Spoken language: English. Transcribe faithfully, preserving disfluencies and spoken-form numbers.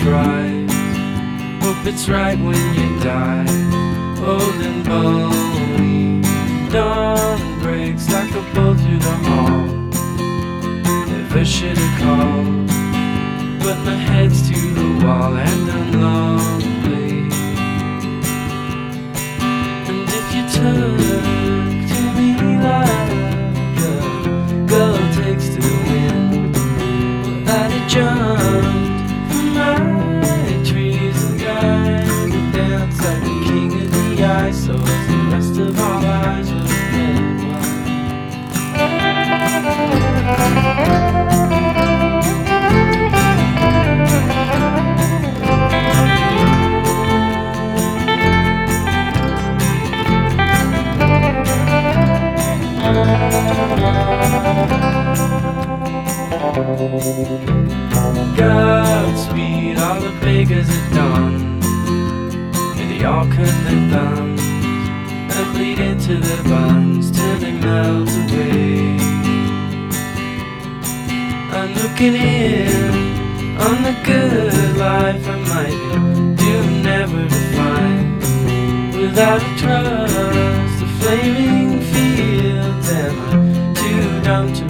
thrive. Hope it's right when you die, old and bony. Dawn breaks like a bolt through the hall. Never should have called, but my head's to the wall and I'm lonely. And if you took to me like a girl takes to the wind, well, I'd have jumped from my trees and died and danced like the king of the ice, so as the rest of our lives would have been one. Godspeed, all the beggars at dawn, and they all cut their thumbs and bleed into their buns till they melt away. I'm looking in on the good life I might be doomed never to find, without a trust, the flaming fields, am I too dumb to